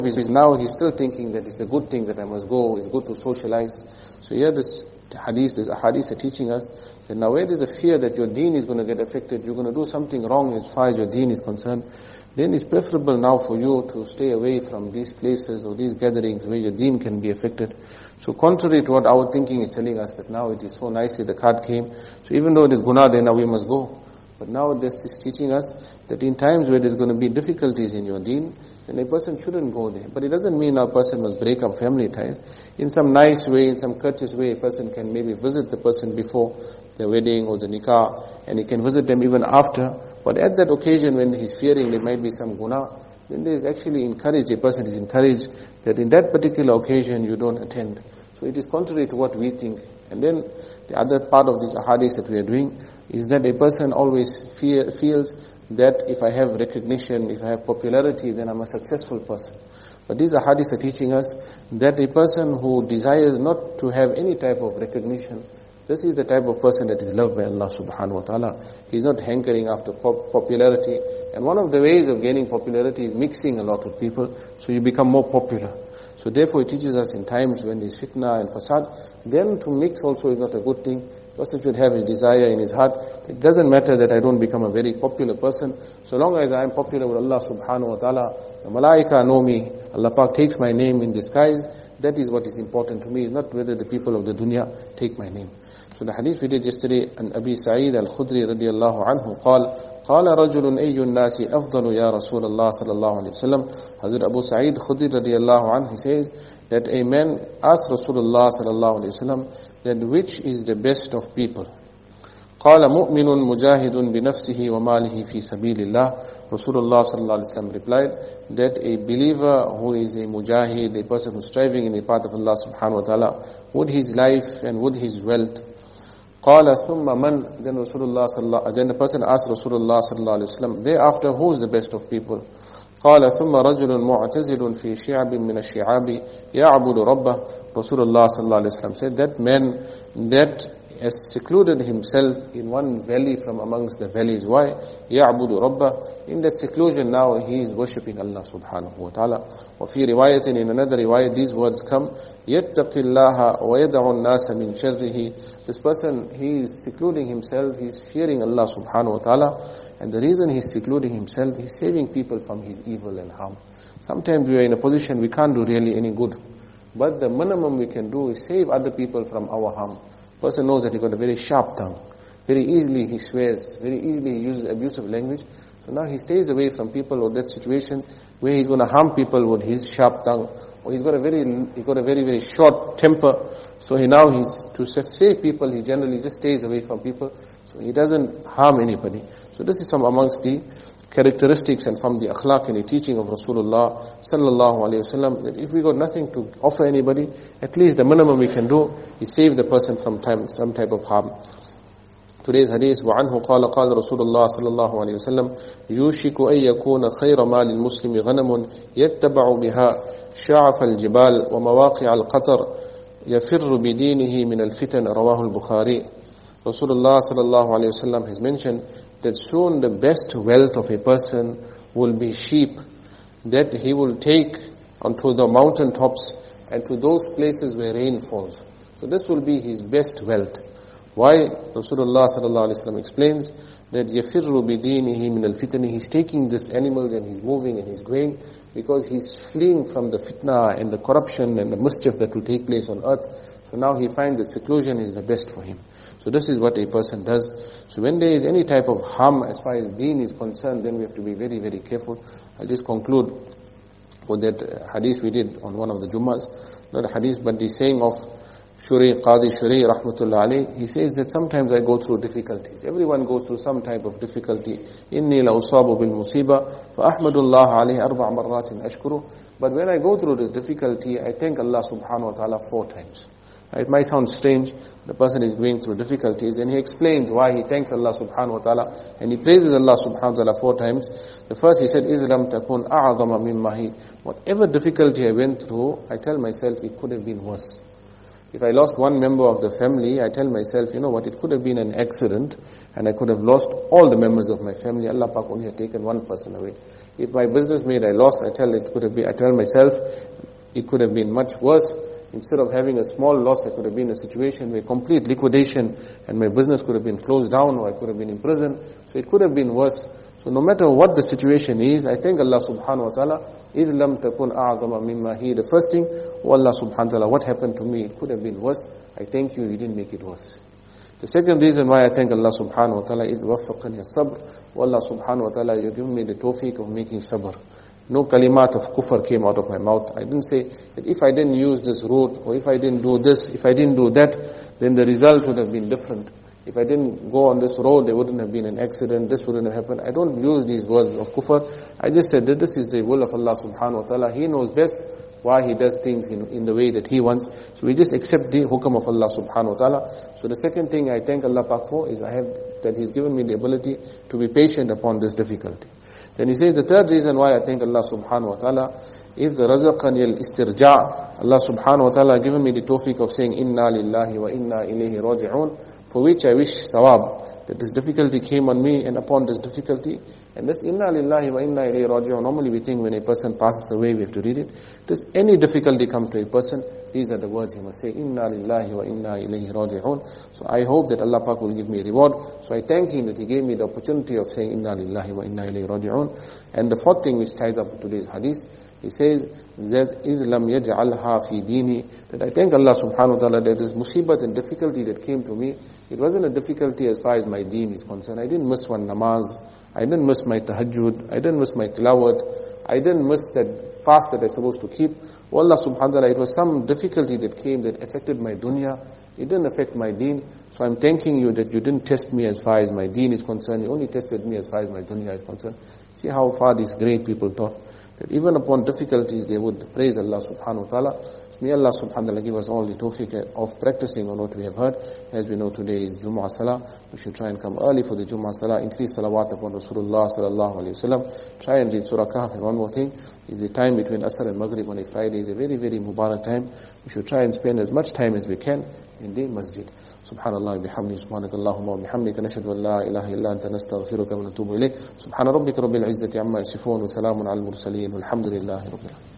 Now he's still thinking that it's a good thing that I must go, it's good to socialize. So here this hadith are teaching us that now where there's a fear that your deen is going to get affected, you're going to do something wrong as far as your deen is concerned, then it's preferable now for you to stay away from these places or these gatherings where your deen can be affected. So contrary to what our thinking is telling us, that now it is so nicely the card came, so even though it is guna, then now we must go. But now this is teaching us that in times where there's going to be difficulties in your deen, then a person shouldn't go there. But it doesn't mean a person must break up family ties. In some nice way, in some courteous way, a person can maybe visit the person before the wedding or the nikah, and he can visit them even after. But at that occasion when he's fearing there might be some guna, then there is actually a person is encouraged that in that particular occasion you don't attend. So it is contrary to what we think. And then the other part of this ahadith that we are doing is that a person always feels that if I have recognition, if I have popularity, then I'm a successful person. But these ahadith are teaching us that a person who desires not to have any type of recognition, this is the type of person that is loved by Allah subhanahu wa ta'ala. He's not hankering after popularity. And one of the ways of gaining popularity is mixing a lot with people, so you become more popular. So therefore it teaches us in times when there's fitna and fasad, then to mix also is not a good thing. The person should have his desire in his heart. It doesn't matter that I don't become a very popular person. So long as I am popular with Allah subhanahu wa ta'ala, the malaika know me, Allah Pak takes my name in the skies, that is what is important to me, not whether the people of the dunya take my name. So the hadith we did yesterday, an Abi Sa'id al-Khudri radiyallahu anhu, قال رجل أي الناس أفضل يا رسول الله صلى الله عليه وسلم. Hazrat Abu Sa'id Khudri radiyallahu anhu, he says that a man asked Rasulullah sallallahu alayhi wasallam that which is the best of people. قال مؤمن مجاهد بنفسه وماله في سبيل الله. Rasulullah sallallahu alayhi wasallam replied that a believer who is a mujahid, a person who is striving in the path of Allah subhanahu wa ta'ala, with his life and with his wealth. قال ثم من. Then the person asked Rasulullah sallallahu alayhi wasallam, thereafter who is the best of people? قال ثم رجل معتزل في شعب من الشعاب يعبد ربه. Rasulullah sallallahu alayhi wasallam said that man that has secluded himself in one valley from amongst the valleys. Why? يعبد ربه. In that seclusion now he is worshipping Allah subhanahu wa ta'ala. وفي رواية, in another riwayah, these words come, يتق الله ويدع الناس من شره. This person, he is secluding himself, he is fearing Allah subhanahu wa ta'ala. And the reason he is secluding himself, he is saving people from his evil and harm. Sometimes we are in a position we can't do really any good. But the minimum we can do is save other people from our harm. Person knows that he got a very sharp tongue. Very easily he swears, very easily he uses abusive language. So now he stays away from people or that situation where he's going to harm people with his sharp tongue. Or he's got a very short temper. So he's to save people, he generally just stays away from people. So he doesn't harm anybody. So this is some amongst the characteristics and from the akhlaq and the teaching of Rasulullah sallallahu alayhi wasallam, that if we got nothing to offer anybody, at least the minimum we can do is save the person from some type of harm. Today's hadith, وعنه قال قال رسول الله صلى الله عليه وسلم يوشك أن يكون خير مال المسلم غنم يتبع بها شعف الجبال ومواقع القطر يفر بدينه من الفتن. رواه البخاري. Rasulullah sallallahu alayhi wasallam has mentioned that soon the best wealth of a person will be sheep that he will take onto the mountain tops and to those places where rain falls. So this will be his best wealth. Why? Rasulullah sallallahu alayhi wasallam explains that يَفِرُّ بِدِينِهِ مِنَ الْفِتَنِ. He's taking this animal and he's moving and he's going because he's fleeing from the fitna and the corruption and the mischief that will take place on earth. So now he finds that seclusion is the best for him. So this is what a person does. So when there is any type of harm as far as deen is concerned, then we have to be very, very careful. I'll just conclude with that hadith we did on one of the Jummahs. Not a hadith, but the saying of Qadi Shuri rahmatullah alayhi. He says that sometimes I go through difficulties. Everyone goes through some type of difficulty. إِنِّي لَأُصَابُ بِالْمُصِيبَةِ فَأَحْمَدُ اللَّهَ عَلَيْهِ أَرْبَعَ مَرَّاتٍ أَشْكُرُ. But when I go through this difficulty, I thank Allah subhanahu wa ta'ala 4 times. It might sound strange. The person is going through difficulties and he explains why he thanks Allah subhanahu wa ta'ala and he praises Allah subhanahu wa ta'ala 4 times. The first he said, إِذْ لَمْ تَكُنْ أَعْظَمَ مِمَّا هِي. Whatever difficulty I went through, I tell myself it could have been worse. If I lost one member of the family, I tell myself, you know what, it could have been an accident and I could have lost all the members of my family. Allah Pak only had taken one person away. If my business made I lost, I tell myself, it could have been much worse. Instead of having a small loss, I could have been in a situation where complete liquidation and my business could have been closed down or I could have been in prison. So it could have been worse. So no matter what the situation is, I thank Allah subhanahu wa ta'ala. إِذْ لَمْ تَكُنْ أَعْظَمَ مِمَّا هِي. The first thing, oh Allah subhanahu wa ta'ala, what happened to me? It could have been worse. I thank you didn't make it worse. The second reason why I thank Allah subhanahu wa ta'ala is وَفَّقَنِي الصَّبْرِ. Oh Allah subhanahu wa ta'ala, you've given me the tawfiq of making sabr. No kalimat of kufr came out of my mouth. I didn't say that if I didn't use this route, or if I didn't do this, if I didn't do that, then the result would have been different. If I didn't go on this road, there wouldn't have been an accident, this wouldn't have happened. I don't use these words of kufr. I just said that this is the will of Allah subhanahu wa ta'ala. He knows best why He does things in the way that He wants. So we just accept the hukam of Allah subhanahu wa ta'ala. So the second thing I thank Allah Pak for is that He's given me the ability to be patient upon this difficulty. Then he says the third reason why I thank Allah subhanahu wa ta'ala is the razaqani al-istirja'. Allah subhanahu wa ta'ala given me the tawfiq of saying inna lillahi wa inna ilayhi raji'un, for which I wish sawab, that this difficulty came on me and upon this difficulty. And this inna lillahi wa inna ilayhi raji'un, normally we think when a person passes away we have to read it. Does any difficulty come to a person, these are the words he must say, inna lillahi wa inna ilayhi raji'un. So I hope that Allah Pak will give me a reward. So I thank Him that He gave me the opportunity of saying inna lillahi wa inna ilayhi raji'un. And the fourth thing which ties up with today's hadith, he says, that إِذْ لَمْ يَجْعَلْهَا فِي دِينِي, that I thank Allah subhanahu wa ta'ala that this musibat and difficulty that came to me, it wasn't a difficulty as far as my deen is concerned. I didn't miss one namaz, I didn't miss my tahajjud, I didn't miss my tilawat, I didn't miss that fast that I'm supposed to keep. Oh Allah subhanahu wa ta'ala, it was some difficulty that came that affected my dunya, it didn't affect my deen. So I'm thanking you that you didn't test me as far as my deen is concerned, you only tested me as far as my dunya is concerned. See how far these great people thought, that even upon difficulties they would praise Allah subhanahu wa ta'ala. So may Allah subhanahu wa ta'ala give us all the tawfiq of practicing on what we have heard. As we know, today is Jumu'ah Salah. We should try and come early for the Jumu'ah Salah. Increase salawat upon Rasulullah sallallahu alayhi wa sallam. Try and read Surah Kahf. And one more thing, is the time between Asr and Maghrib on a Friday is a very, very Mubarak time. We should try and spend as much time as we can in the masjid. Subhanallah bihamdi, subhanakallahumma wa bihamdika, nashhadu an la ilaha illa anta, nastaghfiruka wa natubu ilayk. Subhana rabbika rabbil izzati amma yasifun, wa salamun al mursaleen, walhamdulillahi rabbil alamin.